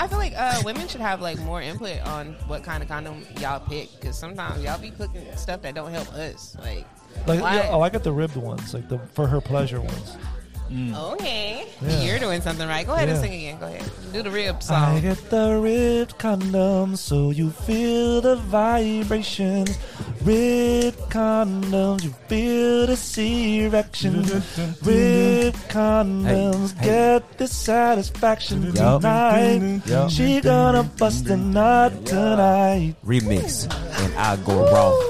I feel like women should have like more input on what kind of condom y'all pick, because sometimes y'all be picking stuff that don't help us. Like yeah, I got the ribbed ones, like the for her pleasure ones. Okay, Yeah. you're doing something right. Go ahead and Yeah. sing again. Go ahead, do the rib I song. get the ribbed condoms so you feel the vibrations. Ribbed condoms, you feel the erection. Ribbed condoms, get the satisfaction tonight. Yup. She gonna bust a nut tonight. Remix, and I go raw.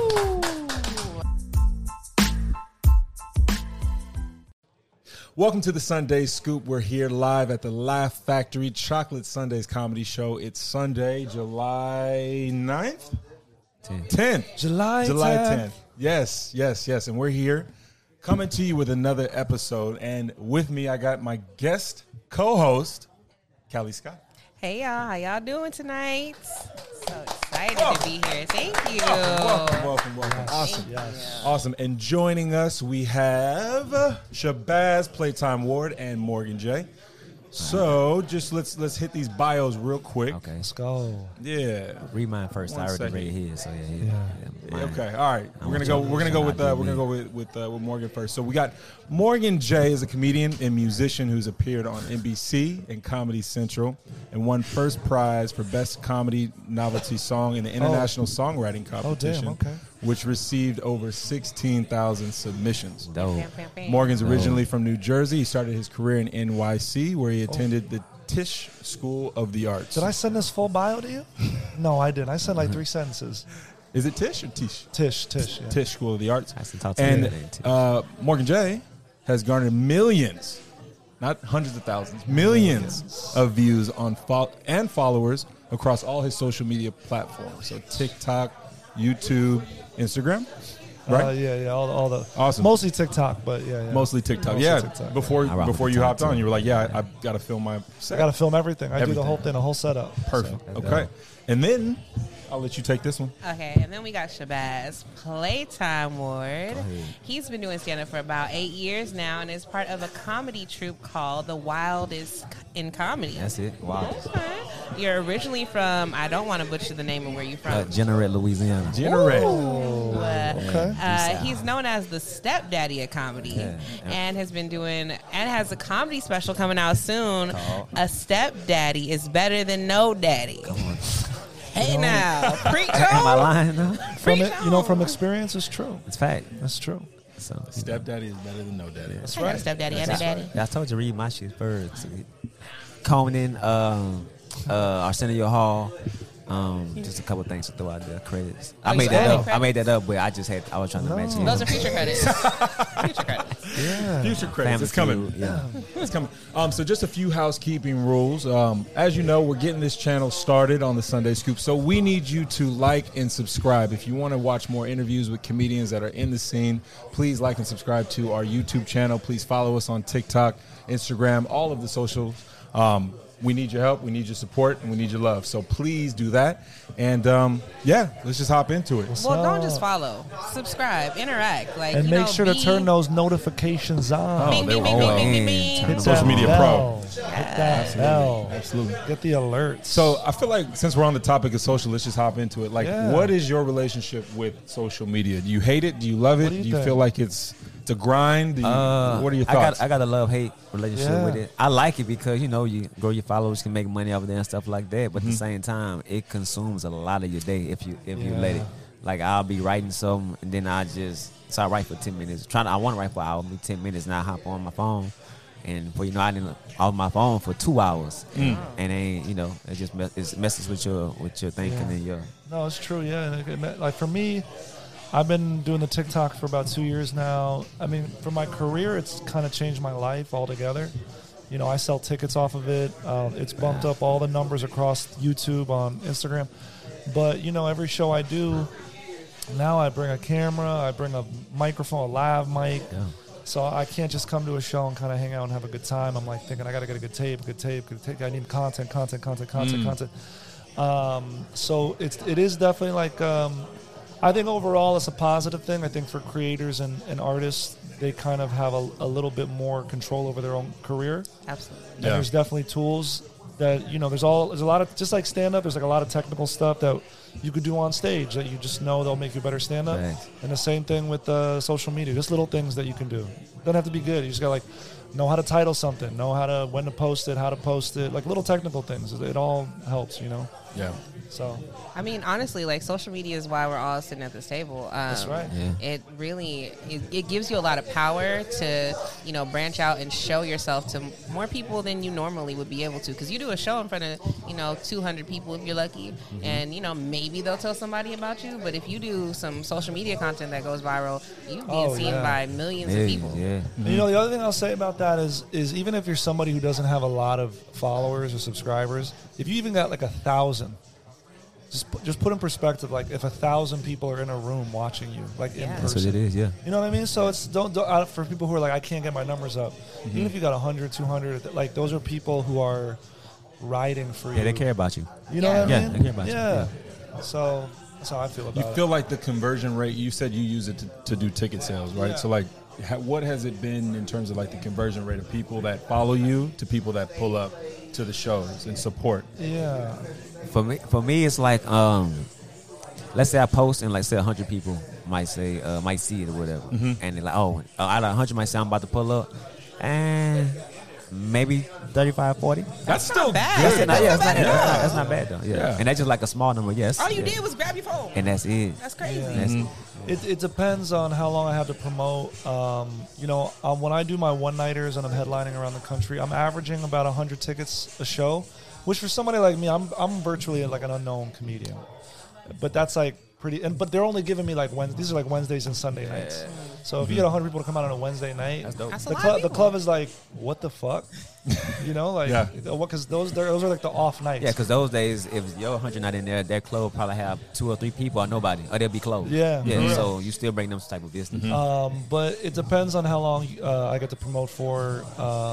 Welcome to the Sunday Scoop. We're here live at the Laugh Factory Chocolate Sundays comedy show. It's Sunday, July 9th? 10th. July 10th. Yes. And we're here coming to you with another episode. And with me, I got my guest co-host, Callie Scott. Hey y'all, how y'all doing tonight? So excited to be here. Thank you. Welcome. Awesome. Awesome. And joining us, we have Shabazz, Playtime Ward, and Morgan J. So just let's hit these bios real quick. Okay. Let's go. Yeah. Read mine first. One I already second. read his, so yeah. Mine. Okay. All right. I We're want gonna go you with Morgan first. So we got Morgan J is a comedian and musician who's appeared on NBC and Comedy Central and won first prize for best comedy novelty song in the International Songwriting Competition, Okay. which received over 16,000 submissions. Dope. Morgan's originally from New Jersey. He started his career in NYC, where he attended the Tisch School of the Arts. Did I send this full bio to you? No, I didn't. I sent like 3 sentences. Is it Tisch or Tisch? Tisch. Yeah. Tisch School of the Arts. I have to talk to And you today, Morgan J has garnered millions, not hundreds of thousands, millions of views on and followers across all his social media platforms. So TikTok, YouTube, Instagram, right? Yeah. All the Awesome. Mostly TikTok, but yeah. Mostly TikTok. Mostly Yeah. TikTok. Before I rock with you TikTok hopped on, too. you were like, "Yeah, I've got to film my set." I got to film everything. I do the Everything. whole thing, the whole setup. Perfect. So. Okay. And then I'll let you take this one. Okay, and then we got Shabazz, Playtime Ward. He's been doing stand-up for about 8 years now and is part of a comedy troupe called The Wildest in Comedy. That's it. Wow. Okay. You're originally from, I don't want to butcher the name of where you're from. Generate, Louisiana. Generate. Okay. He's known as the stepdaddy of comedy, and has been doing and has a comedy special coming out soon. A stepdaddy is better than no daddy. Come on. Hey now, preach Am I on. lying though? From experience, it's true. It's fact. That's true. So, Stepdaddy is better than no daddy. That's I got a right. stepdaddy and a daddy. I told you to read my shit first. Conan, Arsenio Hall. Just a couple things to throw out there. Credits. I made that up. But I was trying to mention. Those are future credits. Future credits. Yeah. Future credits. Family It's coming. Feud, yeah. It's coming. So just a few housekeeping rules. As you know, we're getting this channel started on the Sunday Scoop, so we need you to like and subscribe. If you want to watch more interviews with comedians that are in the scene, please like and subscribe to our YouTube channel. Please follow us on TikTok, Instagram, all of the socials. We need your help, we need your support, and we need your love. So please do that. And let's just hop into it. Well, don't just follow. Subscribe. Interact. Like, And you make know, sure to turn those notifications on. Bing, bing, they bing, were bing, bing, on. bing, Turn bing. Hit Social that media bell. pro. Hit that bell. Absolutely. Get the alerts. So I feel like since we're on the topic of social, let's just hop into it. Like, Yeah. what is your relationship with social media? Do you hate it? Do you love it? do you Do you think? feel like it's a grind? Do you, what are your thoughts? I got a love-hate relationship Yeah. with it. I like it because, you grow your followers, can make money over there and stuff like that. But at the same time, it consumes a lot of your day if you let it. Like, I'll be writing something, and then I write for 10 minutes. I want to write for an hour, 10 minutes, and I hop on my phone. And I didn't off my phone for 2 hours, and it just it messes with your thinking and your. No, it's true. Yeah, like for me, I've been doing the TikTok for about 2 years now. I mean, for my career, it's kind of changed my life altogether. I sell tickets off of it. It's bumped up all the numbers across YouTube, on Instagram. But every show I do, now I bring a camera, I bring a microphone, a lav mic. Yeah. So I can't just come to a show and kind of hang out and have a good time. I'm like thinking I got to get a good tape. I need content. So it is definitely like, I think overall it's a positive thing. I think for creators and artists, they kind of have a little bit more control over their own career. Absolutely. And there's definitely tools that there's a lot of, just like stand up, there's like a lot of technical stuff that you could do on stage that you just know they'll make you better stand up. Right. And the same thing with social media, just little things that you can do. Doesn't have to be good. You just gotta know how to title something, know when to post it, how to post it, like little technical things. It all helps, Yeah. So I mean, honestly, like social media is why we're all sitting at this table. that's right. Yeah. It really it gives you a lot of power to branch out and show yourself to more people than you normally would be able to, because you do a show in front of 200 people if you're lucky, and maybe they'll tell somebody about you. But if you do some social media content that goes viral, you're being seen by millions of people. Yeah. And the other thing I'll say about that is even if you're somebody who doesn't have a lot of followers or subscribers, if you even got like 1,000, just put in perspective, like if 1,000 people are in a room watching you, like in person. That's what it is, yeah. You know what I mean? So it's don't for people who are like, I can't get my numbers up. Even if you got 100, 200, like those are people who are riding for you. Yeah, they care about you. You know what I Yeah, mean? they care about you. Yeah. So that's how I feel about You it. feel like the conversion rate, you said you use it to do ticket sales, right? Yeah. So like, what has it been in terms of like the conversion rate of people that follow you to people that pull up to the shows and support? Yeah. For me, it's like, let's say I post and like say 100 people might see it or whatever, and they're like, out of 100 might say I'm about to pull up, and maybe 35, 40. That's still bad. good. That's not bad though. Yeah. Yeah. And that's just like a small number. Yes. All you did was grab your phone. and that's it. That's crazy. That's it. It depends on how long I have to promote. When I do my one-nighters and I'm headlining around the country, I'm averaging about 100 tickets a show, which for somebody like me, I'm virtually like an unknown comedian. But that's like pretty. But they're only giving me like these are like Wednesdays and Sunday nights. So if you get 100 people to come out on a Wednesday night, That's dope. That's a the lot club of the people. club is like, what the fuck, Yeah. because those are like the off nights. Yeah, because those days, if your 100 not in there, that club probably have 2 or 3 people or nobody, or they'll be closed. Yeah. Yeah. Mhm. So you still bring them type of business. But it depends on how long I get to promote for.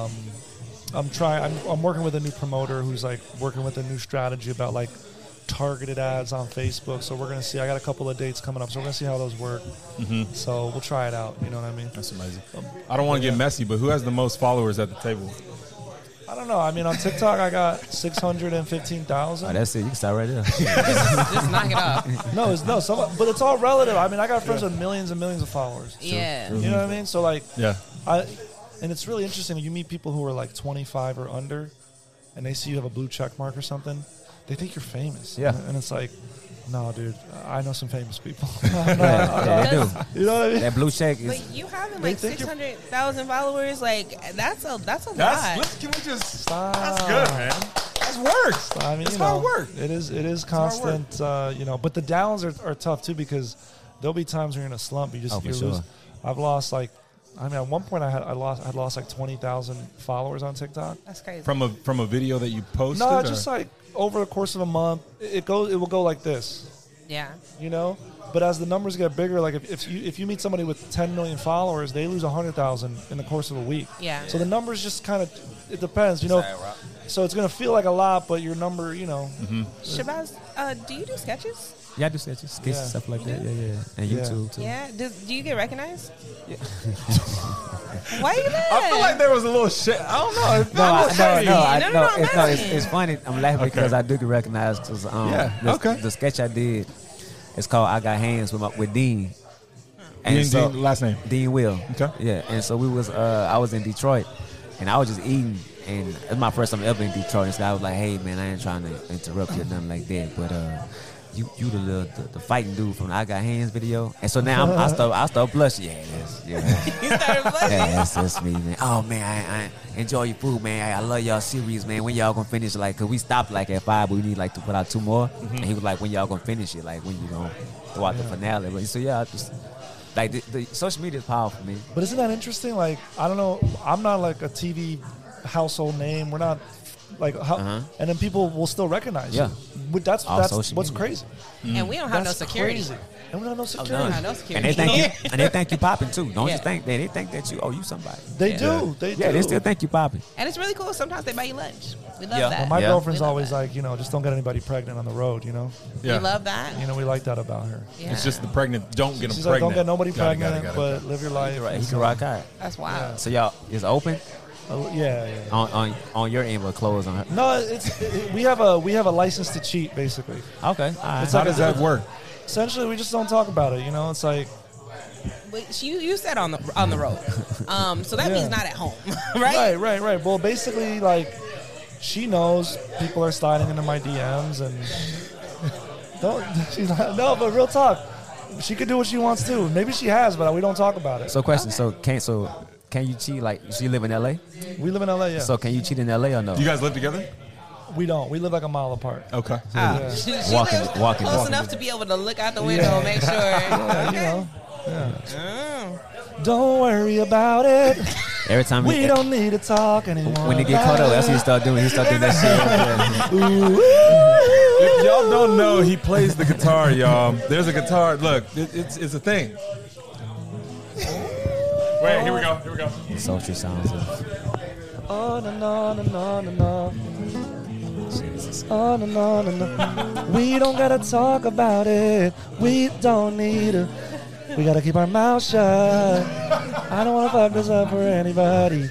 I'm working with a new promoter who's like working with a new strategy about like targeted ads on Facebook. So we're gonna see. I got a couple of dates coming up, so we're gonna see how those work. So we'll try it out. You know what I mean? That's amazing. I don't want to get messy, but who has the most followers at the table? I don't know. I mean, on TikTok, I got 615,000. Oh, that's it. You can start right there. Just knock it off. But it's all relative. I mean, I got friends with millions and millions of followers. Yeah. You know what I mean? So like, Yeah. and it's really interesting. You meet people who are like 25 or under, and they see you have a blue check mark or something. They think you're famous. Yeah. And it's like, no, dude, I know some famous people. Yeah, they do. You know what I mean? That blue check is. But you having They like think you're- 600,000 followers, like that's a lot. Can we just? Stop. That's good, man. That's work. I mean, It's hard work. It is constant. But the downs are tough too, because there'll be times when you're in a slump. You Oh, for you sure. lose. I've lost like, at one point I lost like 20,000 followers on TikTok. That's crazy. From a video that you posted? No, or- just like over the course of a month, it will go like this. yeah. But as the numbers get bigger, like if you meet somebody with 10 million followers, they lose 100,000 in the course of a week. Yeah. So the numbers just kind of, it depends, So it's gonna feel like a lot, but your number, Shabazz, do you do sketches? Yeah, I do sketches, Yeah. stuff like that. Yeah. And Yeah. YouTube too. Yeah. Do you get recognized? Why you laugh? I feel like there was a little shit. I don't know. It's not a little shady. No, It's funny. I'm laughing because I do get recognized. Cause the sketch I did, it's called "I Got Hands" with Dean. Dean, last name. Dean Will. Okay. Yeah, and so I was in Detroit, and I was just eating, and it's my first time ever in Detroit. And so I was like, "Hey man, I ain't trying to interrupt you or nothing like that, but you the fighting dude from the I Got Hands video." And so now I start blushing. Yeah, You started blushing. yeah, that's me, man. Oh man, I enjoy your food, man. I love y'all series, man. When y'all gonna finish? Like, cause we stopped like at 5, but we need like to put out 2 more. And he was like, when y'all gonna finish it? Like, when you gonna throw out the finale? But so yeah, I just like the social media is powerful, man. But isn't that interesting? Like, I don't know, I'm not like a TV household name. We're not like, and then people will still recognize Yeah. you. But that's All social what's media. crazy. And we don't have That's no security. crazy. And we don't have no We security. don't have no And security. they think you popping too. Don't Yeah. just think that they think that you somebody. They Yeah. do. They do. Yeah, they still think you popping. And it's really cool. Sometimes they buy you lunch. We love Yeah. that. Well, my Yeah. girlfriend's We love always that. like, just don't get anybody pregnant on the road, We Yeah. love that. We like that about her. Yeah. It's just the pregnant. Don't get them She's like, pregnant. don't get nobody Got it, pregnant, got it. but live your life. He can rock out. That's wild. So y'all is open. Yeah. On your end, but clothes on her. No, we have a license to cheat, basically. Okay. All right. It's How like does that work? Essentially, we just don't talk about it. You know, it's like But you said on the road, so that means not at home, right? Right. Well, basically, like she knows people are sliding into my DMs and don't. She's like, no, but real talk, she could do what she wants to. Maybe she has, but we don't talk about it. So question. Can you cheat? Like, so you live in LA? We live in LA, yeah. So can you cheat in LA or no? Do you guys live together? We don't. We live like a mile apart. Okay. Yeah. She Walking- lives walking- close walking. enough to be able to look out the window and make sure. Yeah, Okay. you know. Yeah. Oh. Don't worry about it. Every time We don't need to talk anymore. when he get caught up, that's what he start doing. He start doing that shit. If y'all don't know, he plays the guitar, y'all. There's a guitar. Look, it's a thing. Wait, here we go. The sultry sounds of Oh, no. Jesus. Oh, no. We don't gotta talk about it. We don't need to. We gotta keep our mouth shut. I don't wanna fuck this up for anybody.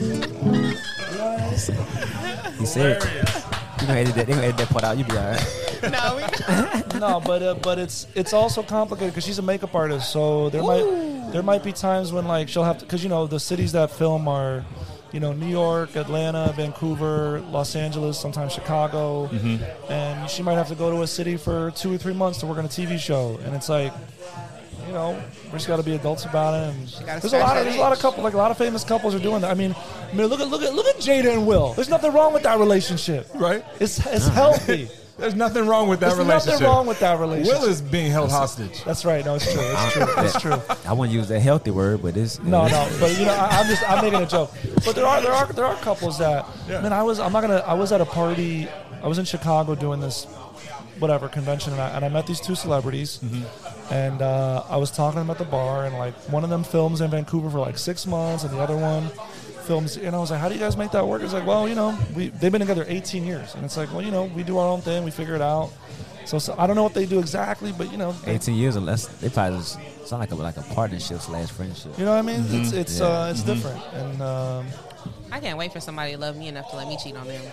He said, "You gonna edit that? They gonna edit that part out. You be alright." No, we No, but it's also complicated because she's a makeup artist. So there might be times when like she'll have to, because you know the cities that film are, you know, New York, Atlanta, Vancouver, Los Angeles, sometimes Chicago, and she might have to go to a city for 2 or 3 months to work on a TV show, and it's like, you know, we just got to be adults about it. And gotta there's a lot scratch of couples, like a lot of famous couples are doing that. I mean, look at Jada and Will. There's nothing wrong with that relationship, Right? It's healthy. There's nothing wrong with that There's relationship. nothing wrong with that relationship. Will is being held hostage. That's right. No, it's true. It's true. It's true. I wouldn't use that healthy word, but it's No, but you know, I'm making a joke. But there are couples that. Man, I was at a party. I was in Chicago doing this, whatever convention, and I met these two celebrities, and I was talking to them at the bar, and like one of them films in Vancouver for like 6 months, and the other one films. And I was like, how do you guys make that work? It's like, well, you know, they've been together 18 years, and it's like, well, you know, we do our own thing, we figure it out. So I don't know what they do exactly, but you know, 18 years or less. They probably just sound like a partnership / friendship. you know what I mean? It's different, and I can't wait for somebody to love me enough to let me cheat on them.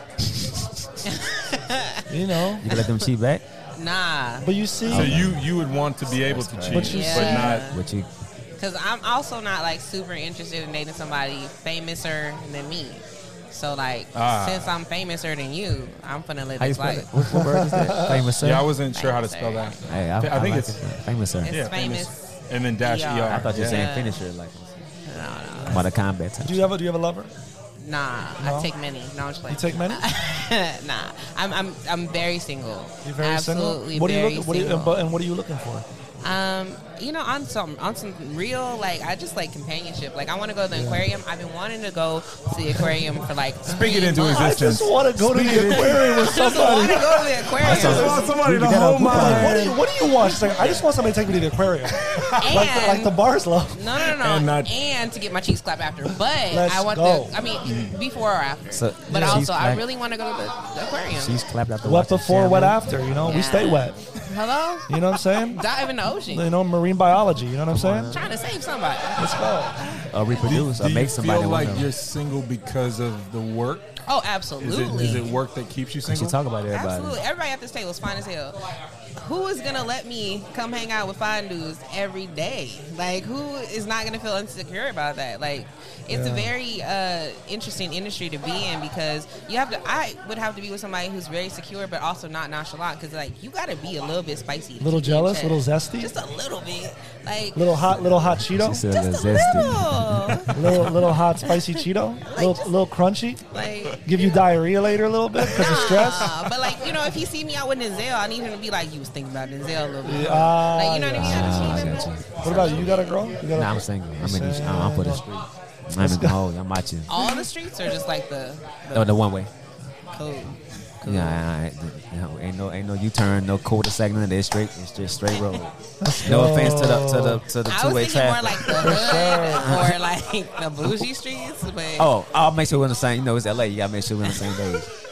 you know. You can let them cheat back, Nah, But you see, So you would want to be able to cheat, But you but see- not. but you because I'm also not like super interested in dating somebody famouser than me. So like, since I'm famouser than you, I'm finna live how you this spell it? life. What word is that? Famous sir. Yeah, I wasn't sure how to spell that. Hey, I think like it's- it. Famous sir. It's Yeah, famous. And then dash ER. ER. I thought you were saying Yeah. finisher, like No. Mortal Kombat type. do you have a lover? Nah, No? I take many. No, I'm just You playing. take many? Nah, I'm very single. You're very Absolutely single. What are you very looking? What are you, single. and what are you looking for? You know, on some real, like, I just like companionship. Like, I want to go to the aquarium. I've been wanting to go to the aquarium for like Speak it 3 into months. I existence. just want to go to the aquarium with I just want somebody. to go to the aquarium. I just want somebody to We got hold a my coupon. What do you want? She's like, I just want somebody to take me to the aquarium, like the bars love. No, And not- and to get my cheeks clapped after. But Let's I want go. I mean, before or after. So, but she's also, I clapped- really want to go to the aquarium. She's clapped after Wet watching before, wet Shamu. after. You know, we Yeah. stay wet. Hello? You know what I'm saying? Dive in the ocean. You know, marine biology. You know what I'm saying? Trying to save somebody. Let's go. Or reproduce, or Do you make somebody feel like want to. you're single because of the work? Oh, Is absolutely. it work that keeps you She single? talk about everybody. Absolutely. Everybody at this table is fine as hell. Who is gonna let me come hang out with fine dudes every day? Like, who is not gonna feel insecure about that? Like, it's a very interesting industry to be in because I would have to be with somebody who's very secure but also not nonchalant because like you gotta be a little bit spicy. to Little keep me in jealous, check. little zesty, just a little bit, like little hot Cheeto, She said just a zesty. little, little hot spicy Cheeto, little crunchy. like. Give you diarrhea later a little bit because of stress. Nah, but like, you know, if he see me out with Denzel, I need him to be like, you was thinking about Denzel a little bit. Ah, Like, you know what I mean? I just I need him got to- you. What about you? You got a girl? You got Nah, I'm single. I'm for the street. I'm in the hole. I'm watching. all the streets or just like the Oh, the one way. cool. Yeah, ain't no U-turn, no cul-de-sac, none of that. It's straight road. No offense to the I was two-way thinking more traffic. like the hood or like the bougie streets, but Oh, I'll make sure we're on the same. You know, it's LA. You gotta make sure we're on the same page.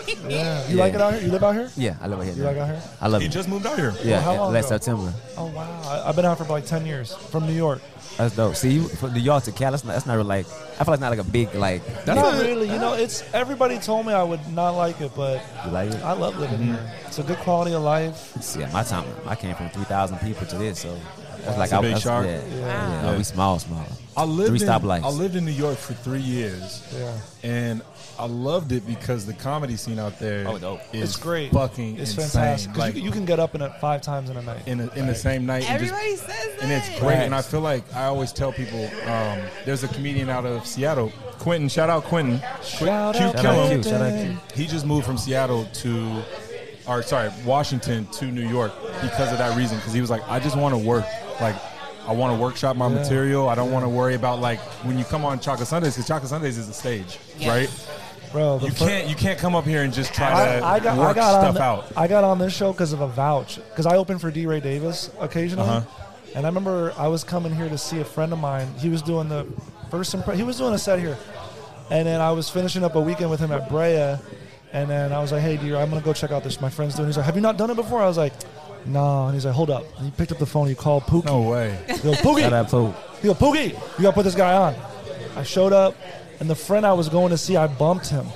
Yeah. You like it out here? You live out here? Yeah, I live out here. You now. like out here? I love He it. just moved out here. Yeah, how long last ago? September. Oh wow. I've been out for like 10 years from New York. That's dope. See, you from New York to Cali, that's not really like. I feel like it's not like a big like. Not really. You know, it's everybody told me I would not like it, but You like it? I love living here. It's a good quality of life. See, at my time, I came from 3,000 people to this, so that's like a big that's, shark. Yeah, Yeah. yeah. We small. I lived Three in, stoplights. I lived in New York for 3 years, Yeah. and I loved it because the comedy scene out there Oh, dope. is It's great. fucking It's insane. fantastic. 'Cause Like you can get up in it 5 times in a night. in the same night. and just- Everybody says that. and it's great. And I feel like I always tell people, there's a comedian out of Seattle, Quentin. Shout out Quentin. Shout out Shout out Quentin. Q. Shout out Q. He just moved from Seattle to, or sorry, Washington to New York because of that reason. Because he was like, I just want to work. Like, I want to workshop my material. I don't want to worry about like when you come on Chocolate Sundays, because Chocolate Sundays is the stage, Yeah. right? Bro, the You can't come up here and just try to I got work stuff on, out. I got on this show because of a vouch. Because I open for D. Ray Davis occasionally, Uh-huh. and I remember I was coming here to see a friend of mine. He was doing the first he was doing a set here, and then I was finishing up a weekend with him at Brea, and then I was like, "Hey, D. I'm gonna go check out this. My friend's doing." He's like, "Have you not done it before?" I was like, "No," and he's like, "Hold up." And he picked up the phone. He called Pookie. No way. He goes, "Pookie." Shout out Pope. He goes, "Pookie, you gotta put this guy on." I showed up, and the friend I was going to see, I bumped him.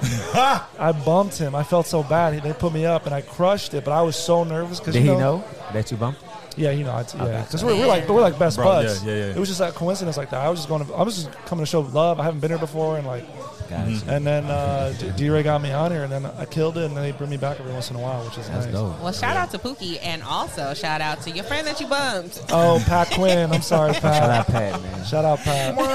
I bumped him. I felt so bad. They put me up, and I crushed it. But I was so nervous because Did he know that you bumped? Yeah, you know, yeah. Okay. Because we're like best Bro, buds. yeah. It was just that coincidence like that. I was just coming to show love. I haven't been here before, and like, Gotcha. and then D-Ray got me on here, and then I killed it, and then they bring me back every once in a while, which is That's nice. dope. Well, shout out to Pookie, and also shout out to your friend that you bumped. Oh, Pat Quinn. I'm sorry, Shout Pat. out Pat, man. Shout out, Pat. No,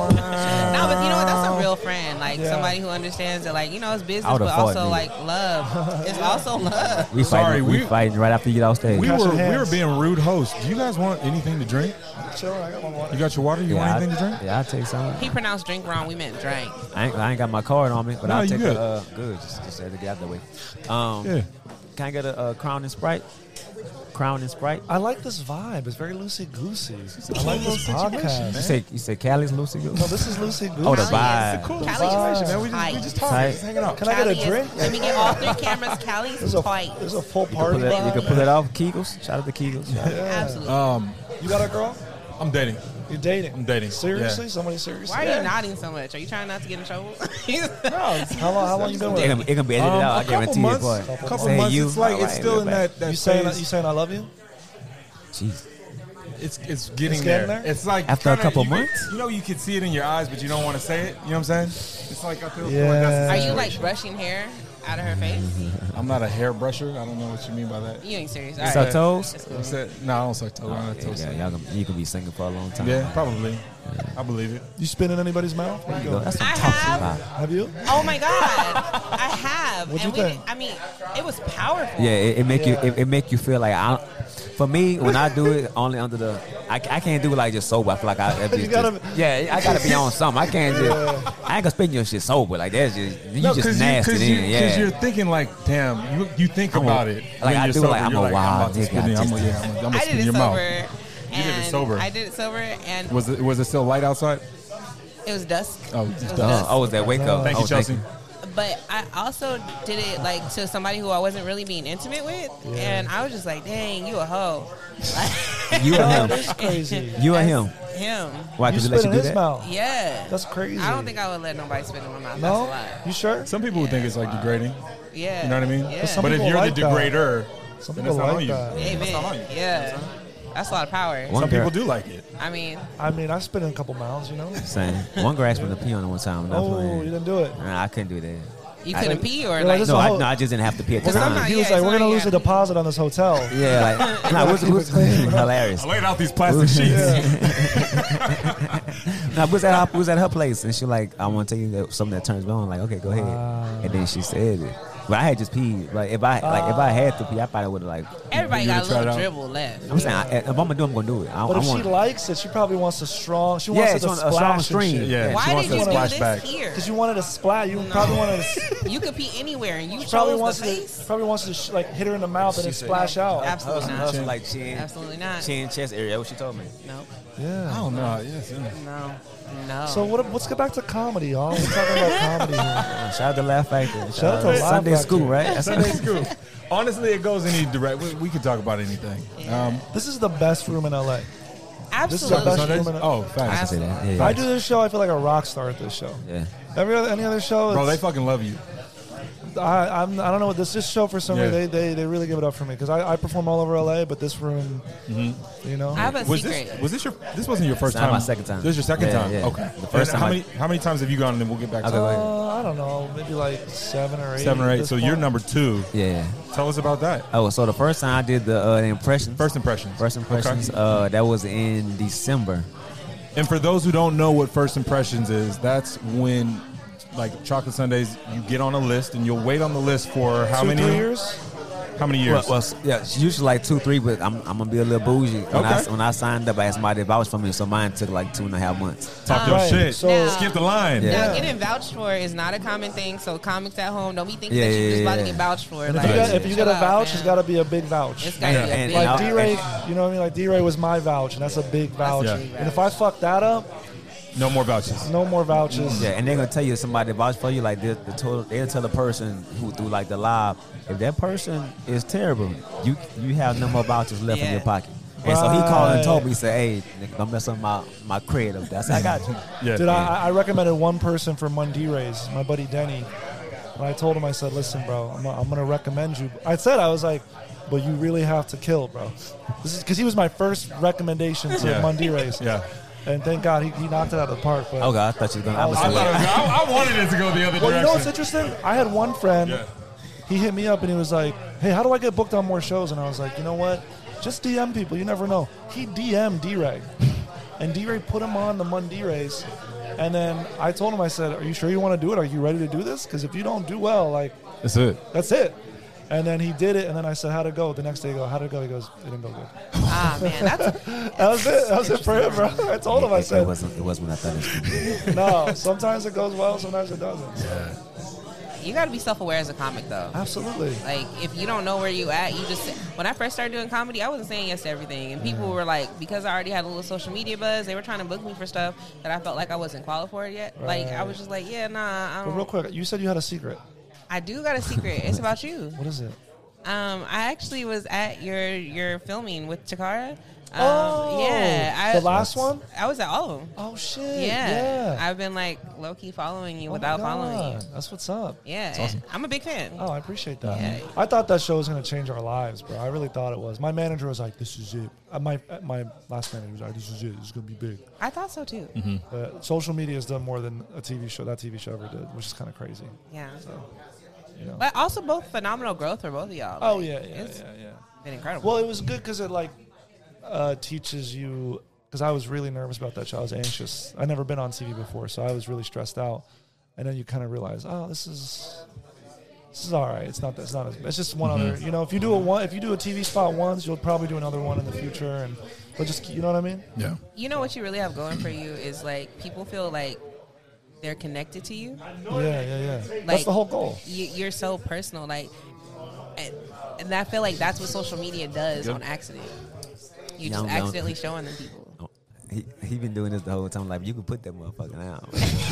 but you know what? That's a real friend. Like Yeah. somebody who understands that, like, you know, it's business, I would've but fought also you. like love. It's also love. We Sorry, fighting. We we- fighting right after you get off stage. We Catch your were hands. being rude hosts. Do you guys want anything to drink? Chill, I got one water. You got your water? You want anything to drink? Yeah, I'll take some. He pronounced drink wrong. We meant drank. I ain't got my card on me, but No, I'll you take good. good. Just had to get out the way. Yeah. Can I get a Crown and Sprite? Crown and Sprite. I like this vibe. It's very loosey-goosey. I like this podcast. You say Cali's Lucy Goose? No, this is loosey-goosey. Oh, the Cali vibe. is- Cool Cali situation, is man. We tight. just talking, Tight. just hanging out. Can I get a Cali is- drink? Let me get all 3 cameras. Cali's There's a tight. there's a full Pull party. that, you vibe. can pull that off. Kegels. Shout out to Kegels. Absolutely. You got a girl? I'm dating. You're dating? I'm dating. Seriously? Yeah. Somebody seriously? Why are you nodding so much? Are you trying not to get in trouble? No. How long you been with It her? can be edited out. I A couple guarantee months. it, boy. Couple Say months. you. It's like All it's right, still we're in back. that You saying phase. I love you? Jeez. It's getting It's there. getting there? It's like After a kinda- couple you months? You know, you can see it in your eyes, but you don't want to say it. You know what I'm saying? It's like I feel like Yeah. that's Are the you like situation. brushing hair out of her face? I'm not a hairbrusher. I don't know what you mean by that. You ain't serious. You All suck right. toes? That's cool. What's that? No, I don't suck toes. I don't have Yeah, toes. you can be singing for a long time. Yeah, probably. I believe it. You spin in anybody's mouth? Where you Yo, go? that's some I tough have. shit. Have you? Oh my God, I have. What'd and you we think? I mean, it was powerful. Yeah, it make Yeah. you it make you feel like for me when I do it only under the I can't do it like just sober. I feel like I just, gotta- I gotta be on something. I can't just I ain't gonna spin your shit sober like that's just you No, just nasty then. Because Yeah, you're thinking like, damn, you think I'm a- about it. like, when I you're do sober, like I'm you're a wild about to nigga. spit in- I I'm just- gonna I spit did in it your sober. mouth. You did it and sober. I did it sober, and Was it still light outside? it was dusk. Oh, It it's was dusk. dusk. Oh, was that wake up? Thank oh, you, Chelsea. But I also did it like to somebody who I wasn't really being intimate with, and I was just like, "Dang, you a hoe." You and him. That's crazy. You and him. Him. Why? You Because he let spit you in do his that? mouth. Yeah. That's crazy. I don't think I would let nobody spit in my mouth. No? That's a lot. You sure? Some people would think it's like degrading. Yeah. You know what I mean? Yeah. Some But if people you're like the that. degrader, Some then people that's not on like you. that. That's not on Amen. you. Yeah. That's a lot of power. One Some girl- people do like it. I mean, I mean, I spit in a couple mouths, you know? Same. One girl asked me to pee on it one time. Not Oh, playing. you didn't do it. Nah, I couldn't do that. you couldn't pee or You're like, like. this No, a whole- I just didn't have to pee at the Well, time. sometimes- He was Yeah, like, we're it's going to not lose a yet. deposit on this hotel. Yeah, like nah, what's hilarious. I laid out these plastic sheets. No, we was at her place, and she like, I want to tell you that something that turns me on. Like, okay, go ahead. And then she said it, but I had just peed. Like, if I had to pee, I probably would have like. Everybody You got a would've tried little it out? dribble left. I'm saying, if I'm gonna do, it, I'm gonna do it. I But if want, she likes it, she probably wants a strong. She Yeah, wants she it to wants a splash strong stream. Yeah. Why she did wants you to do splash this back. here? Because you wanted to splat. You probably wanted to. You could pee anywhere, and you Probably chose wants the to. face. Probably wants to like hit her in the mouth and then splash out. Absolutely not. like chin, Absolutely not. chest area. What she told me. Nope. Yeah. I don't know. Yes. No. So let's get back to comedy, y'all. We're talking about comedy here. Shout out to Laugh Factory. Shout out to Laugh Sunday Factory. School, right? Sunday School. Honestly, it goes any direct. We could talk about anything. This is the best room in LA. This is the Absolutely. best Sundays? room in Oh, facts. Say that. Yeah, I do this show. I feel like a rock star at this show. yeah. Any other show, Bro, they it's- fucking love you. I don't know what this show for some Yeah. reason they really give it up for me because I perform all over LA, but this room, you know, I have a Was secret. this wasn't your first It's not time? my second time. This is your second Yeah, time. yeah. Okay. The first And time how many times have you gone? And then we'll get back to Okay, it. wait. I don't know, maybe like 7 or 8. 7 or at 8. this So you're point. number 2. Yeah. Tell us about that. Oh, so the first time I did the impressions. First impressions. First impressions. Okay. That was in December. And for those who don't know what first impressions is, that's when, like Chocolate Sundays, you get on a list and you'll wait on the list for how 2-3 many years? How many years? Well, yeah, it's usually like 2-3, but I'm gonna be a little bougie. Okay. When I signed up, I asked somebody to vouch for me, so mine took like 2.5 months. Talk your Right. shit. So- Skip the line. Yeah. Now, getting vouched for is not a common thing, so comics at home, don't be thinking Yeah, that you're just yeah, about to yeah. get vouched for. And Like, if you get a chill out, vouch, man. it's got to be a big vouch. It's gotta Yeah. be a And big Like I- D-Ray, you know what I mean? Like D-Ray was my vouch, and that's a big vouch. Yeah. And if I fuck that up, No more vouches. no more vouches. Yeah, and they're gonna tell you somebody vouch for you. Like they'll tell the person who through like the live, if that person is terrible, you have no more vouchers left in Yeah. your pocket. And so he called and told Right. me, say, "Hey, nigga, don't mess up my credit up there." I said, "I got you." Yeah. Dude, I recommended one person for Mundire's, my buddy Denny. And I told him, I said, listen, bro, I'm going to recommend you. I was like, but you really have to kill, bro. This is because he was my first recommendation to Yeah. Mundire's. Yeah. And thank God he knocked it out of the park. But, Okay, I thought you were gonna. I was opposite way. I wanted it to go the other well, you direction. know what's interesting? I had one friend. Yeah. He hit me up and he was like, hey, how do I get booked on more shows? And I was like, you know what? Just DM people. You never know. He DM'd D-Ray. And D-Ray put him on the Mundire's. And then I told him, I said, are you sure you want to do it? Are you ready to do this? Because if you don't do well, like, That's it. that's it. And then he did it. And then I said, how'd it go? The next day, I go, how'd it go? He goes, it didn't go good. Ah, man, that's That was it. That was it for him, bro. I told him, I It said, wasn't what I thought it was. no, sometimes it goes well, sometimes it doesn't. you got to be self-aware as a comic, though. Absolutely. Like, if you don't know where you at, you just... When I first started doing comedy, I wasn't saying yes to everything. And people were like, because I already had a little social media buzz, they were trying to book me for stuff that I felt like I wasn't qualified for it yet. Like, I was just like, yeah, nah, I But real don't... quick, you said you had a secret. I do got a secret. It's about you. What is it? I actually was at your filming with Takara. Oh, yeah. the last one? I was at all of them. Oh, shit. Yeah. I've been like low-key following you Oh my without following you. God. That's what's up. Yeah. awesome. I'm a big fan. Oh, I appreciate that. Yeah. I thought that show was going to change our lives, bro. I really thought it was. My manager was like, this is it. My last manager was like, this is it. This is going to be big. I thought so too. But social media has done more than that TV show ever did, which is kind of crazy. Yeah. So, you know. But also both phenomenal growth for both of y'all. Oh, Like, yeah. It's been incredible. Well, it was good because it, like, teaches you, because I was really nervous about that show. I was anxious. I'd never been on TV before, so I was really stressed out. And then you kind of realize, oh, this is all right. It's not it's just one other, you know, if you do a TV spot once, you'll probably do another one in the future, and but just, you know what I mean? Yeah. you know what you really have going for you is like people feel like they're connected to you. Yeah. That's Like, the whole goal. You're so personal, like, and I feel like that's what social media does on accident. You just Young. accidentally showing them people. Oh, he been doing this the whole time. Like you can put that motherfucker out.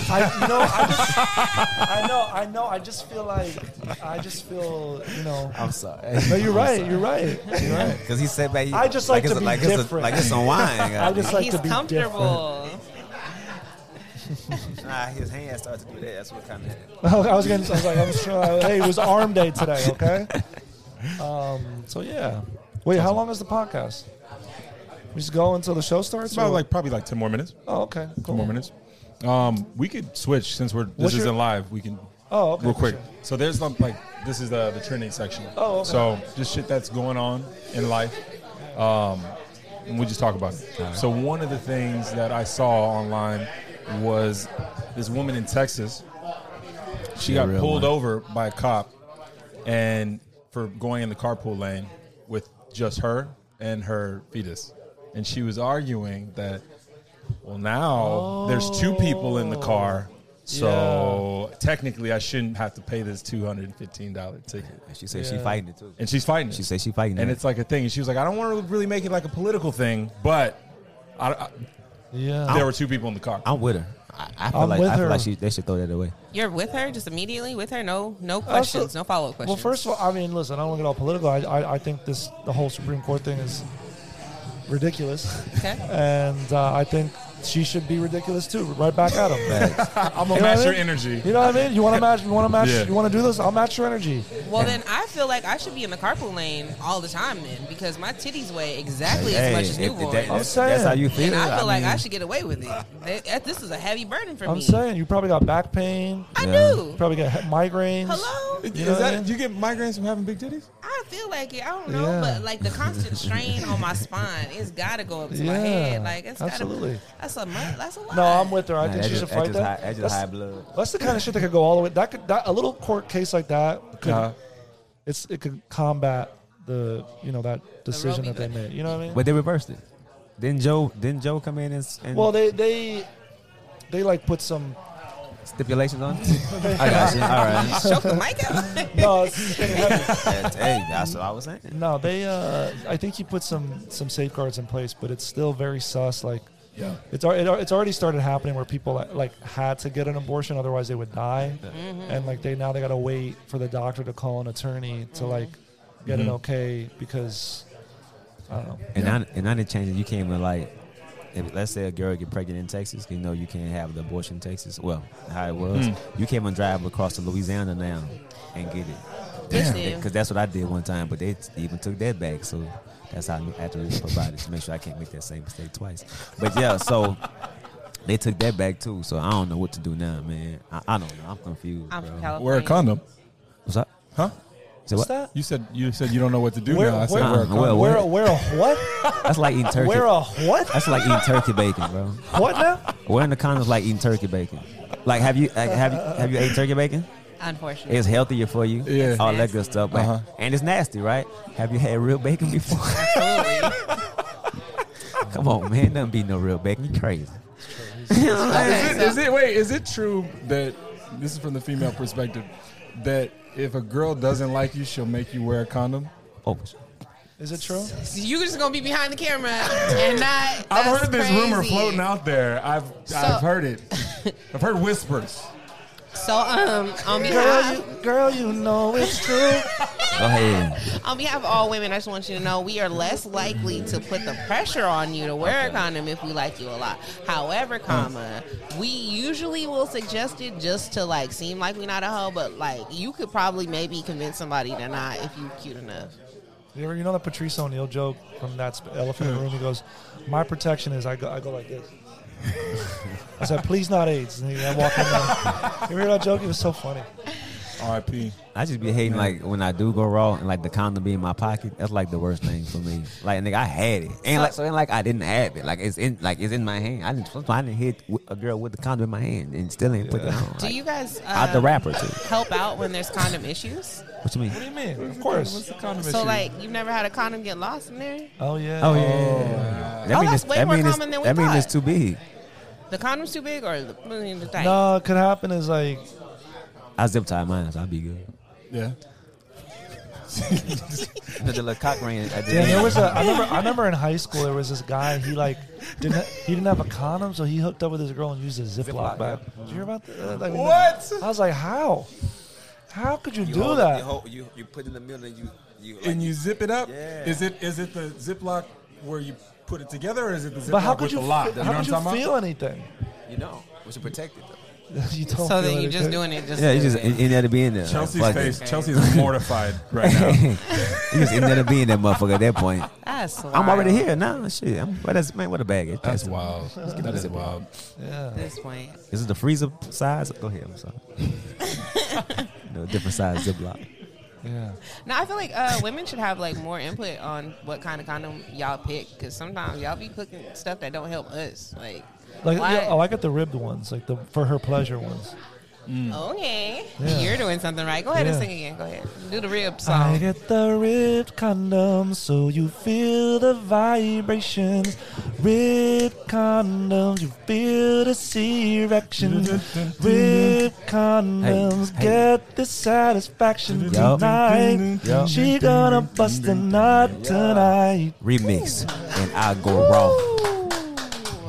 I know. I just feel, you know. I'm sorry. No, you're right. You're right. Because he said, "Man, I just like to it's be like different. Like it's some wine." I just like He's to be comfortable. his hands started to do that. That's what kind of. I was like, I'm sure. Hey, it was arm day today. Okay. So yeah. Wait, how long is the podcast? We just go until the show starts. It's about or- probably 10 more minutes. Oh, okay. Cool. 10 more minutes. We could switch since this What's isn't your- live. We can Oh, okay. real quick. Sure. So there's this is the trending section. Oh, okay. So just shit that's going on in life. And we just talk about it. So one of the things that I saw online was this woman in Texas. She Yeah, got real pulled one. over by a cop and for going in the carpool lane with just her and her fetus. And she was arguing that, well, now there's two people in the car, so technically I shouldn't have to pay this $215 ticket. She said she Yeah. fighting it too. And she's fighting it. She said she fighting And it. it's like a thing. And she was like, I don't want to really make it like a political thing, but Yeah. There were two people in the car. I'm with her. I feel I'm like with I feel her. like they should throw that away. You're with her, just immediately with her. No questions, no follow up questions. Well, first of all, I mean, listen, I don't want to get all political. I think the whole Supreme Court thing is ridiculous. Okay. And I think she should be ridiculous too. Right back at him. I'm gonna match your energy. You know what I mean? You want to match? You want to match? Yeah. You want to do this? I'll match your energy. Well, then I feel like I should be in the carpool lane all the time then, because my titties weigh exactly as much as newborn. That's saying. how you feel. And I feel like mean, I should get away with it. This is a heavy burden for I'm me. saying you probably got back pain. I Yeah. do. You probably got migraines. Hello? You know what I mean? Do you get migraines from having big titties? I feel like it. I don't know, Yeah. but like the constant strain on my spine, it's got to go up to my Yeah, head. Like it's absolutely. That's a lot. No, I'm with her. I nah, think she should fight that. That's just high blood. That's the kind of shit that could go all the way. That a little court case like that could Uh-huh. it could combat the that decision Roe that they v. made. You know what I mean? But they reversed it. Didn't Joe come in and Well, they like put some. stipulations on it? I got you. All right. Choke the mic out. No, it's getting heavy. Hey, that's what I was saying. No, they. I think he put some safeguards in place, but it's still very sus. Like, Yeah. it's already started happening where people like had to get an abortion, otherwise they would die, and like they got to wait for the doctor to call an attorney to like get an okay because I don't know. And now they changed it. You can't even like, if, let's say a girl get pregnant in Texas, you know you can't have the abortion in Texas. Well, how it was, you can't even drive across to Louisiana now and get it. Damn. Because that's what I did one time, but they even took that back. So that's how I had to really provide it to make sure I can't make that same mistake twice. But yeah, so they took that back too. So I don't know what to do now, man. I don't know. I'm confused. I'm bro. from California. Wear a condom. What's up? Huh? Say What's what? that? You said you don't know what to do Where- now. I said where- wear a condom. well, Wear a what? That's like eating turkey. Wear a what? That's like eating turkey bacon, bro. What now? Wearing the condoms like eating turkey bacon. Like have you ate turkey bacon? Unfortunately. It's healthier for you. Yeah. All that good stuff. But, Uh-huh. and it's nasty, right? Have you had real bacon before? Absolutely. Come on, man. Doesn't be no real bacon. You crazy. Is it true that this is from the female perspective that if a girl doesn't like you, she'll make you wear a condom? Oh, Is it true? So you just gonna be behind the camera and not. I've that's heard this rumor crazy. floating out there. I've heard it. I've heard whispers. So on behalf Girl, you know it's true. go ahead. on behalf of all women, I just want you to know we are less likely to put the pressure on you to wear a condom if we like you a lot. However, we usually will suggest it just to like seem like we're not a hoe, but like you could probably maybe convince somebody to not if you're cute enough. You know that Patrice O'Neal joke from that Elephant in the Room? He goes, "My protection is I go like this." I said, "Please not AIDS." And I walk in there. You hear that joke? It was so funny. R.I.P. I just be hating like when I do go raw and like the condom be in my pocket. That's like the worst thing for me. Like nigga, I had it, and like I didn't have it. Like it's in my hand. I didn't hit a girl with the condom in my hand and still ain't put it on. Do Like, you guys out the wrapper too? help out when there's condom issues? What you mean? What do you mean? Of course. What's the condom So issue? like you've never had a condom get lost in there? Oh yeah. Oh yeah. Oh, that's way more common than we that means thought. it's too big. The condom's too big or the thing? No, it could happen is like I zip tie mine, so I'll be good. Yeah. The little cock ring. yeah. There was I remember in high school there was this guy. He like didn't have a condom, so he hooked up with his girl and used a Ziploc bag. Did you hear about that? Like, What? I was like, how? How could you do that? You put in the middle and you And you zip it up? Yeah. Is it the Ziploc where you put it together, or is it the Ziploc But how with could you? the lock? You know How what could I'm you talking feel about? anything? we should protect it though. You don't So feel then you're just anything. doing it just Yeah, you just in there to be in there. Chelsea's Fuck face. it. Chelsea's mortified right now. You just in there to be in that motherfucker at that point. That's I'm already here now. Shit, what a bag is. That's wild. That is wild. Yeah. At this point. Is it the freezer size? Go ahead. I'm sorry. No, different size Ziploc. Yeah. Now I feel like women should have like more input on what kind of condom y'all pick, because sometimes y'all be picking stuff that don't help us. Like why? Yeah, I got the ribbed ones, like the for her pleasure ones. Okay, Yeah. you're doing something right. Go ahead and Yeah. sing again. Go ahead, do the rib I song. get the ribbed condoms so you feel the vibrations. Ribbed condoms, you feel the erection. Ribbed condoms, Hey. get the satisfaction Yup. tonight. Yup. She gonna bust a nut tonight. Remix, and I go raw.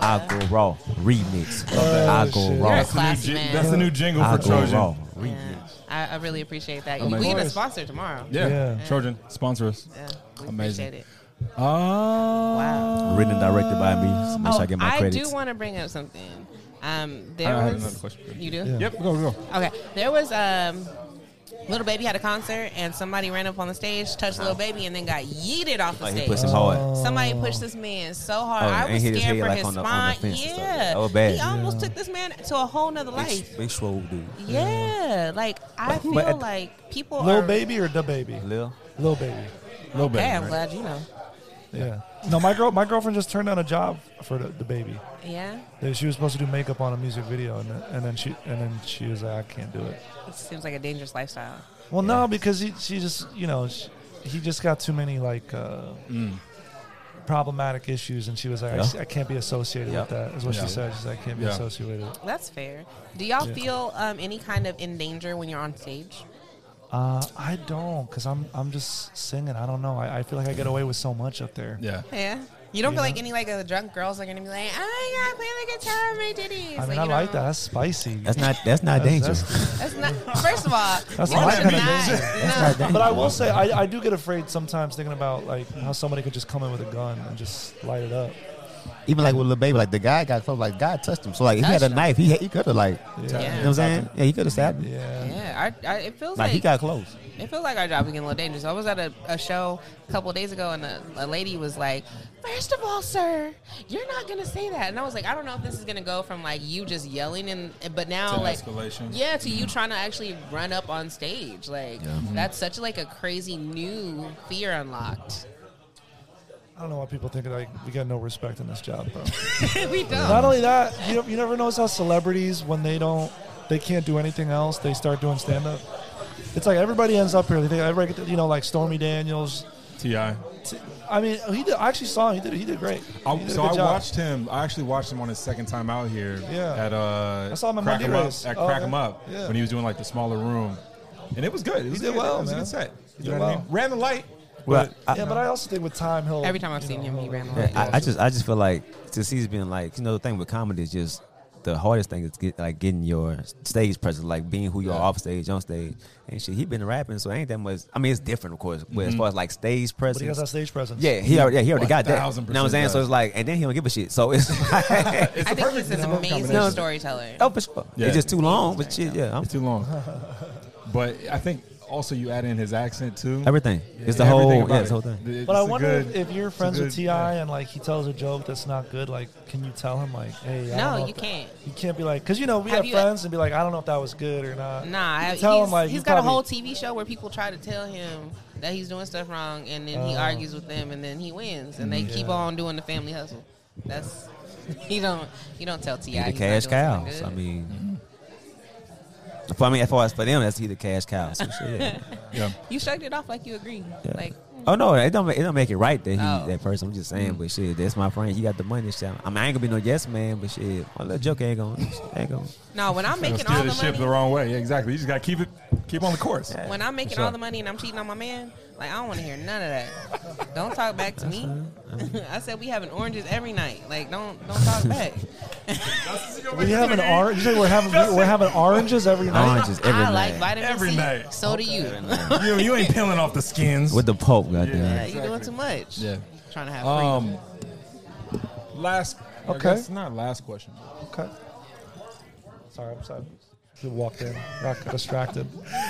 I Go Raw remix. Oh, I Go shit. Raw. You're a That's the new classy man. that's the new jingle I for Go Trojan. Raw Yeah. remix. I really appreciate that. Amazing. We get a Of course. sponsor tomorrow. Yeah. Yeah. Trojan, sponsor us. Yeah, we Amazing. appreciate it. Oh, Wow. Written and directed by me. So make sure I get my I credits. do want to bring up something. There I have was another question. you do. Yeah. Yep, go. Okay, there was Little Baby had a concert and somebody ran up on the stage, touched Little Baby, and then got yeeted off the Like, stage. he pushed him hard. Somebody pushed this man so hard. Oh, I and was hit his scared head, for like, his on the spine. fence and stuff. Yeah, That was bad. he almost took this man to a whole nother life. Big swole dude. Yeah, like I feel but- like people Lil are. Baby or Da Baby? Lil. Lil Baby. Little bit. Okay, I'm glad you know. Yeah. No, my girlfriend just turned down a job for the Baby. Yeah, She was supposed to do makeup on a music video, and then she was like, I can't do it. it seems like a dangerous lifestyle. Well, no, because she just he just got too many like problematic issues, and she was like, Yeah. I can't be associated Yeah. with that. Is what Yeah. she said. She's like, I can't be Yeah. associated with it. That's fair. Do y'all Yeah. feel any kind of in danger when you're on stage? I don't, because I'm just singing. I don't know. I feel like I get away with so much up there. Yeah. Yeah. You don't You feel know? like any like of the drunk girls are gonna be like, oh my god, play the guitar, my titties. I mean, like, I you like know, that. That's spicy. That's not dangerous. That's not. First of all, That's you my should kind of not- danger. no. But I will say, I do get afraid sometimes thinking about like how somebody could just come in with a gun and just light it up. Even like with Lil Baby, like the guy got close, like God touched him. So like if he had a Touched him. knife, he could have like, Yeah. you know what I'm saying? Yeah, he could have stabbed him. Yeah. Yeah, it feels Like like he got close. it feels like our job is getting a little dangerous. I was at a show a couple of days ago, and a lady was like, "First of all, sir, you're not gonna say that." And I was like, I don't know if this is gonna go from like you just yelling but now To like escalation. yeah, to you trying to actually run up on stage. Like that's such like a crazy new fear unlocked. I don't know why people think like we got no respect in this job, bro. We don't. Not only that, you never notice how celebrities when they can't do anything else, they start doing stand up. It's like everybody ends up here. They think everybody, like Stormy Daniels. T.I. I mean, he did. I actually saw him. He did great. He did a So good I job. watched him. I actually watched him on his second time out here. Yeah. At I saw him at Crack Monday 'em Up. Race. At Oh, Crack yeah. 'em Up Yeah. when he was doing like the smaller room, and it was good. It was did good. well, It was a man. good set. He You did know what I well. mean? Ran the light. Well, Yeah, but I also think with time he'll. Every time I've seen him, he ran he'll- away. I just feel like to see it's been like the thing with comedy is just the hardest thing is getting your stage presence, like being who you are off stage, on stage, and shit. He been rapping, so ain't that much. I mean, it's different, of course, but as far as like stage But he has presence. that stage presence. Yeah, he already got that. 1000% You know what I'm saying? So does. it's like, and then he don't give a shit. So it's It's I the think perfect he's an amazing combination. storyteller. oh for sure. Yeah. It's just too long, but shit, yeah, I'm It's too long. But I think also you add in his accent too. everything. It's the Everything whole, about it's the whole it. thing. It's But I a wonder good- if you're it's a friends with good- Ti yeah. and like he tells a joke that's not good. Like, can you tell him like, hey? I don't No, know you if that- can't. You can't be like, because we Have have you- friends and be like, I don't know if that was good or not. Nah, You tell him like he's you got a probably- whole TV show where people try to tell him that he's doing stuff wrong, and then he argues with them, and then he wins, and they keep Yeah. on doing the family hustle. That's you don't tell Ti. He the he's not cash doing cow. something So, I good. mean, for me, as far as for them, that's he the cash cow. So shit, yeah. Yeah. You shrugged it off like you agree. Yeah. Like Oh no, it don't make it right that he Oh. that person. I'm just saying, but shit, that's my friend. He got the money. Shit. I mean, I ain't gonna be no yes man, but shit, my little joke ain't gonna. no, when I'm Gonna making steer all the the ship money, the wrong way. Yeah, exactly. You just gotta keep on the course. when I'm making sure. all the money and I'm cheating on my man, like I don't want to hear none of that. Don't talk back to me. I said we having oranges every night. Like don't talk back. We have an orange. You say we're having oranges every night. Oranges every I like night vitamin Every C. night. So do you. You ain't peeling off the skins. with the Pope. Goddamn. Yeah, you doing too much. Yeah. Trying to have freedom. Last. I Okay. guess not last question. Okay. Sorry, I'm sorry. You walked in. Got distracted.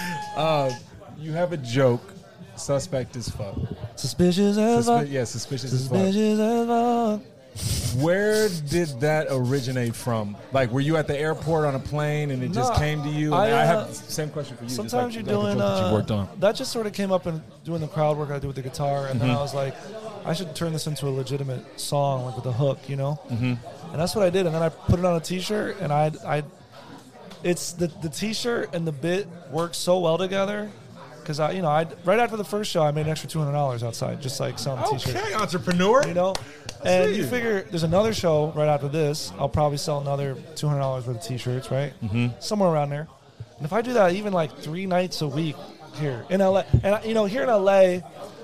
You have a joke. Suspect as fuck. Suspicious as fuck. Yeah, suspicious as fuck. Suspicious as fuck. Where did that originate from? Like, were you at the airport on a plane and it just No, came to you? I, And I have uh, the same question for you. Sometimes just you're like the doing. joke that you worked on. That just sort of came up in doing the crowd work I do with the guitar, and then I was like, I should turn this into a legitimate song, like with a hook, you know. Mm-hmm. And that's what I did, and then I put it on a T-shirt, and it's the T-shirt and the bit work so well together. Because I right after the first show, I made an extra $200 outside, just like selling the T-shirt. Okay, entrepreneur. You know, and you see. figure there's another show right after this. I'll probably sell another $200 worth of T-shirts, right? Mm-hmm. Somewhere around there. And if I do that even like 3 nights a week here in LA, and here in LA,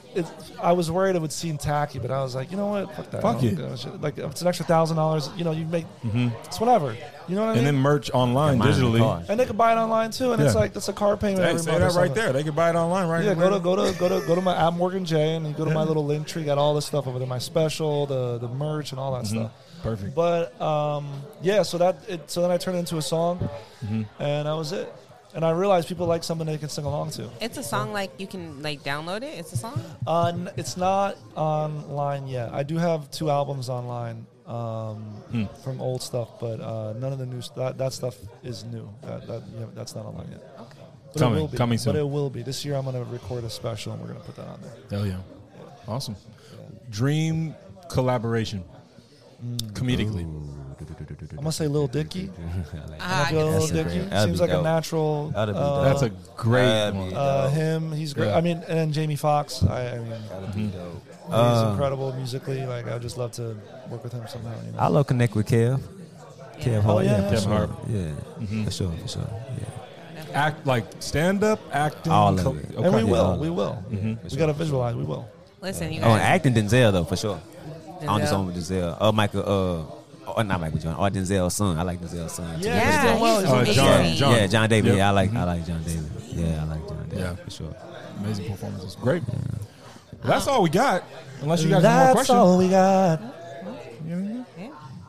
I was worried it would seem tacky, but I was like, you know what? Fuck that. Fuck I don't it. give a shit. Like, if it's an extra $1,000, you know, you make it's whatever. You know what I mean? And then merch online Mine in the digitally. car. And they can buy it online too, and it's Yeah. like that's a car payment Hey, every say month. or that right something. there. They can buy it online right Yeah, now. go to my at Morgan J, and you go to my little link tree. Got all this stuff over there, my special, the merch, and all that stuff. Perfect. But yeah, so then I turned it into a song, and that was it. And I realized people like something they can sing along to. It's a song like you can like download it. It's a song. It's not online yet. I do have 2 albums online from old stuff, but none of the new that stuff is new. That's not online yet. Okay. But Coming- it will be. coming soon. But it will be. This year I'm going to record a special, and we're going to put that on there. Hell yeah. Awesome. Dream collaboration. Comedically. I'm gonna say Lil Dicky. Ah, I Lil can see Dicky great. That'd seems be like a dope. natural. That'd be dope. That's a great That'd one. be dope. Him, he's great. Yeah. I mean, and then Jamie Foxx. I mean, That'd be dope. he's incredible musically. Like, I would just love to work with him somehow. You know? I love connect with Kev. Kev Hart, yeah, yeah, yeah. for Kevin sure. Hart. Yeah, for sure. Yeah. Act like stand up, acting. All of it. And we Yeah. will. We will. For We sure. gotta visualize. We will. Listen, you Oh, and guys. acting Denzel though, for sure. I'm just Denzel. on with Denzel. Michael. Not Michael Jordan. Or Denzel's son. I like Denzel's son. too. Yeah, Yeah, he's doing well. he's He's amazing. amazing. John. Yeah, John David. Yep. Yeah, I like John David. Yeah, I like John David. Yeah. For sure. Amazing performances. Great. Well, that's all we got. Unless you guys have more That's questions. all we got. Yeah.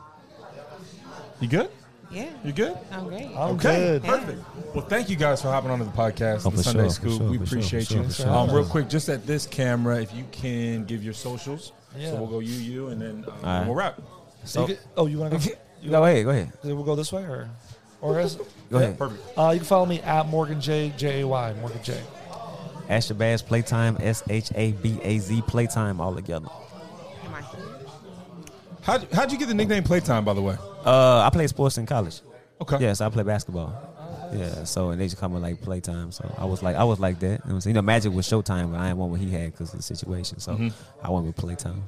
You good? Yeah. You good? I'm great. I'm Okay, good. perfect. Well, thank you guys for hopping onto the podcast, Oh, the for Sunday sure, for Scoop. sure, we for sure, appreciate for you. sure, for sure. Real quick, just at this camera, if you can give your socials. Yeah. So we'll go you, and then right. we'll wrap. So, you want to go? Go ahead. We'll go this way, or guys? Go ahead. Perfect. You can follow me at Morgan J Jay Morgan J. Asher Bass Playtime, SHABAZ Playtime, all together. Am I? How'd you get the nickname Playtime, by the way? I played sports in college. Okay. Yes, I play basketball. Yeah, so and they just call me like Playtime. So I was like that. You know what I'm saying? Magic was Showtime, but I didn't want what he had because of the situation. So I went with Playtime.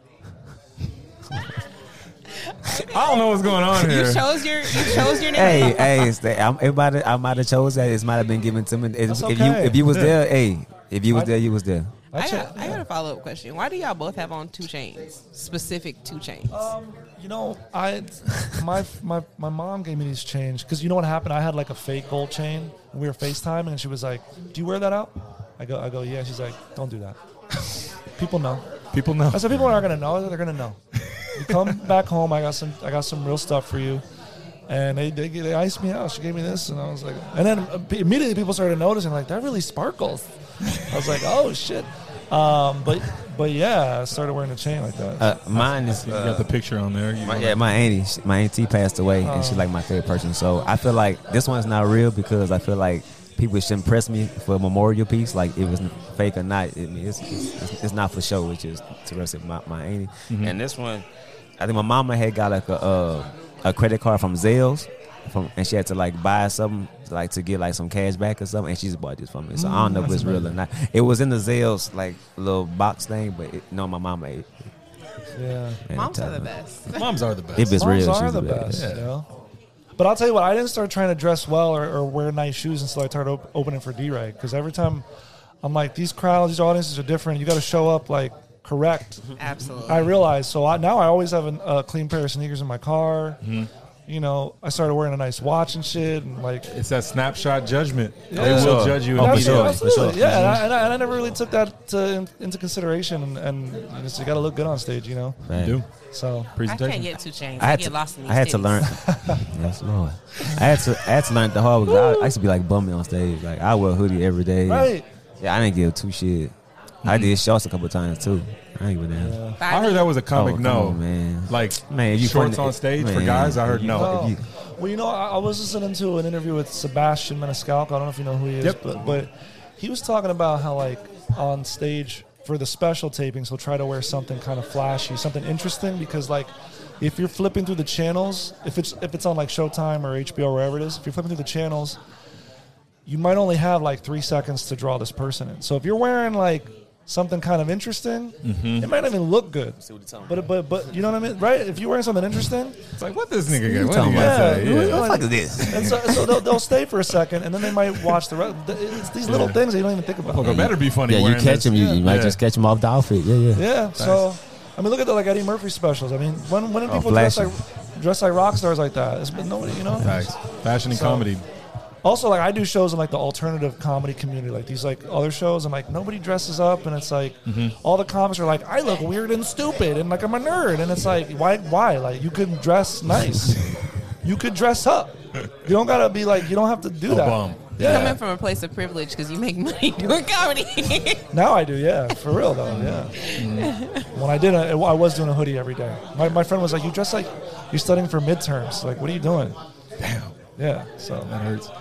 I don't know what's going on here. You chose your name. Everybody, I might have chose that. It might have been given to me. That's If okay. you was there, if you was there, you was there. I got a follow up question. Why do y'all both have on 2 chains? Specific 2 chains. You know, my mom gave me these chains because you know what happened? I had like a fake gold chain. And we were FaceTiming, and she was like, "Do you wear that out?" I go, "Yeah." She's like, "Don't do that. People know." People know. I said, "People aren't gonna know. They're gonna know." You come back home. I got some real stuff for you. And they iced me out. She gave me this, and I was like, and then immediately people started noticing, like, that really sparkles. I was like, oh shit. But yeah, I started wearing a chain like that. Mine is You got the picture on there. my auntie passed away, and she's like my favorite person. So I feel like this one's not real because I feel like people shouldn't press me for a memorial piece, like it was fake or not. I mean, it's not for show. It's just to represent my auntie. And this one, I think my mama had got like a credit card from Zales, and she had to like buy something like to get like some cash back or something, and she just bought this for me. So I don't know if it's real or not. It was in the Zales like little box thing, but my mama ate. Yeah. Moms are the best. Moms are the best. If it's Moms real, are she's the best, you know? But I'll tell you what, I didn't start trying to dress well or wear nice shoes until I started opening for D-Rag. Because every time I'm like, these crowds, these audiences are different. You got to show up like correct. Absolutely. I realize. So now I always have a clean pair of sneakers in my car. You know, I started wearing a nice watch and shit. And like, It's that snapshot judgment. Yeah. They will Sure. judge you Oh, for immediately. sure. absolutely. Yeah, and I never really took that into consideration. And you just got to look good on stage, you know? Right. Do. So I Presentation. can't get 2 chains. I I had get to, lost in these I had to titties. learn. Yes, Lord. I had to learn the hard way. I used to be like bummy on stage. Like I wear a hoodie every day. right. Yeah, I didn't give 2 shit. I did shorts a couple times too. I ain't give a damn. But I heard that was a comic come no. on, man. Like Man, if you shorts putting- on stage for man, guys, I heard you- no. No. you- Well, you know, I was listening to an interview with Sebastian Maniscalco. I don't know if you know who he is, Yep. but he was talking about how, like, on stage for the special tapings, he'll try to wear something kind of flashy, something interesting, because, like, if you're flipping through the channels, if it's on, like, Showtime or HBO or wherever it is, if you're flipping through the channels, you might only have, like, 3 seconds to draw this person in. So if you're wearing, like, something kind of interesting, it might not even look good. But you know what I mean, right? If you're wearing something interesting, It's like, what this nigga got? What talking he about? got to say? Yeah, Yeah. What the fuck is this? and so they'll stay for a second, and then they might watch the rest. It's these little things that you don't even think about. Fucker better be funny. Yeah, you wearing catch this. him. You might Yeah. just catch him off the outfit. Yeah. Yeah, so I mean, look at the like Eddie Murphy specials. I mean, when did people flashing. dress like rock stars like that? It's been nobody, you know. Facts. Fashion and So- comedy. Also, like I do shows in like the alternative comedy community, like these like other shows, and like nobody dresses up, and it's like all the comics are like, I look weird and stupid, and like I'm a nerd, and it's like, why? Like you could dress nice, you could dress up. You don't gotta be like, you don't have to do that. bum. Yeah. Coming from a place of privilege because you make money doing comedy. Now I do, yeah, for real though, yeah. When I did, I was doing a hoodie every day. My friend was like, you dress like you're studying for midterms. Like, what are you doing? Damn. Yeah, so That hurts.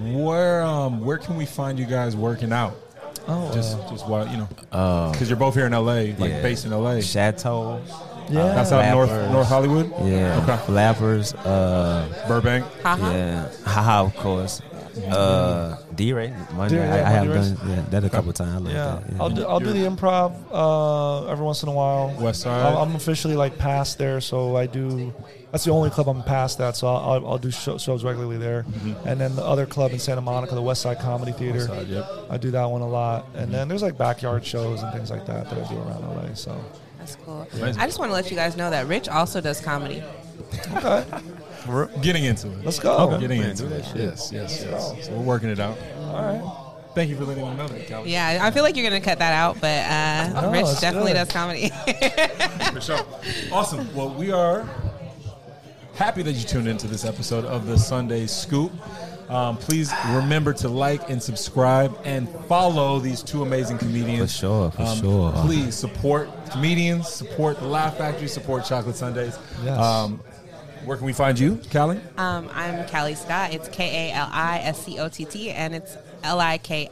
Where can we find you guys working out? Just what, you know, because you're both here in LA, like Yeah. based in LA. Chateau. yeah. That's out Flappers. North Hollywood. Yeah. Okay. Flappers. Burbank. Haha. Yeah. Haha, of course. D-Ray. D-Ray, yeah, I have D-Ray's. done that a couple times. I love Yeah, that. I'll do the improv every once in a while. West Side. I'm officially like past there, so I do. That's the only club I'm past that, so I'll do shows regularly there. And then the other club in Santa Monica, the West Side Comedy Theater, West Side, yep. I do that one a lot. And then there's like backyard shows and things like that that I do around LA. So That's cool. Amazing. I just want to let you guys know that Rich also does comedy. okay, We're getting into it. let's go. Getting into it. Yes. So we're working it out. All right. Thank you for letting me know that, Calvin. Yeah, I feel like you're going to cut that out, but No, Rich it's definitely good. does comedy. For sure. Awesome. Well, we are happy that you tuned into this episode of the Sunday Scoop. Please remember to like and subscribe and follow these two amazing comedians. For sure. Please support comedians, support the Laugh Factory, support Chocolate Sundays. Yes. Where can we find you, Callie? I'm Callie Scott. It's KALISCOTT, and it's LIKESCOT.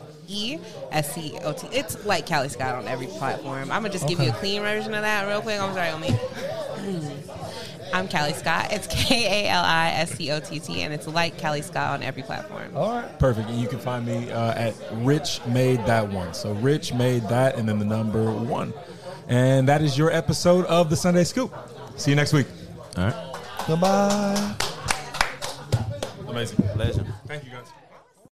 It's like Callie Scott on every platform. I'm going to just give you a clean version of that real quick. I'm sorry, Omi. I'm Callie Scott. It's KALISCOTT, and it's like Callie Scott on every platform. All right. Perfect. And you can find me at Rich Made That One. So Rich Made That and then the number 1. And that is your episode of the Sunday Scoop. See you next week. All right. Goodbye. Amazing. Pleasure. Thank you, guys.